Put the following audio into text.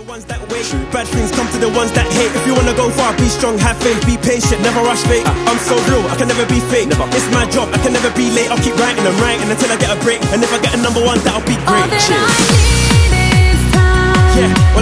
the ones that wait. Bad things come to the ones that hate. If you wanna go far, be strong, have faith, be patient, never rush fate. I'm so real, I can never be fake. It's my job, I can never be late. I'll keep writing and writing until I get a break. And if I get a #1, that'll be great. All that I need is time. Yeah.